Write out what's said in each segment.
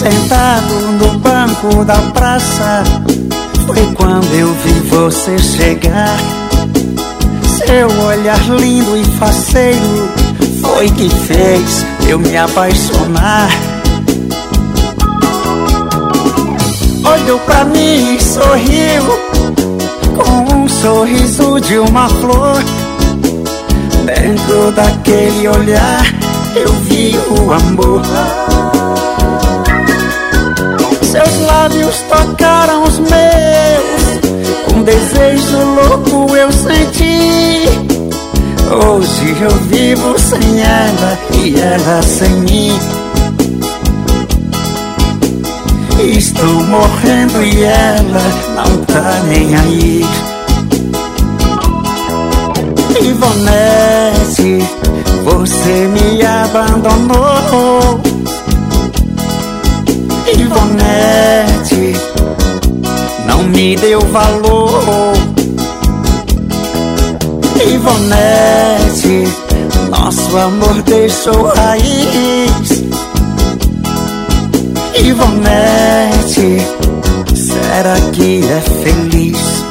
Sentado no banco da praça, foi quando eu vi você chegar. Seu olhar lindo e faceiro foi que fez eu me apaixonar. Olhou pra mim e sorriu com um sorriso de uma flor. Dentro daquele olhar eu vi o amor. Seus lábios tocaram os meus, um desejo louco eu senti. Hoje eu vivo sem ela e ela sem mim. Estou morrendo e ela não tá nem aí. Ivonete, você me abandonou. Ivonete, não me deu valor. Ivonete, nosso amor deixou raiz. Ivonete, será que é feliz?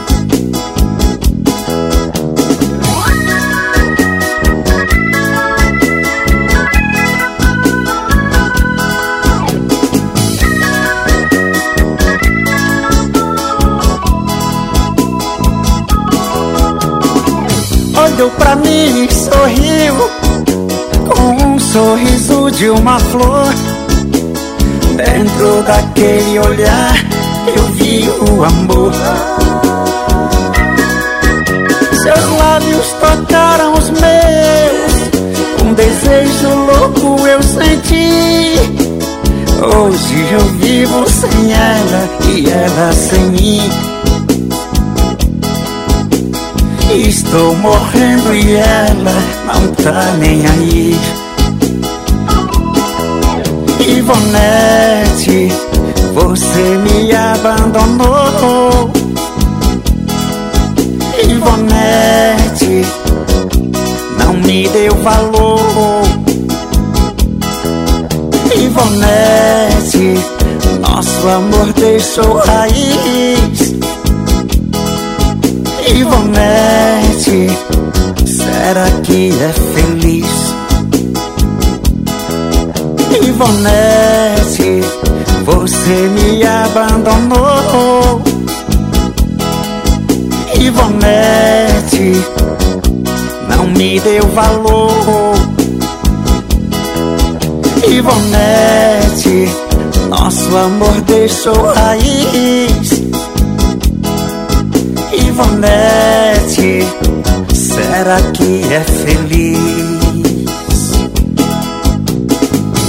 Olhou pra mim e sorriu com um sorriso de uma flor. Dentro daquele olhar eu vi o amor. Seus lábios tocaram os meus, um desejo louco eu senti. Hoje eu vivo sem ela e ela sem mim. Estou morrendo e ela não tá nem aí. Ivonete, você me abandonou. Ivonete, não me deu valor. Ivonete, nosso amor deixou raiz. Ivonete, será que é feliz? Ivonete, você me abandonou. Ivonete, não me deu valor. Ivonete, nosso amor deixou raiz. Ivonete, será que é feliz?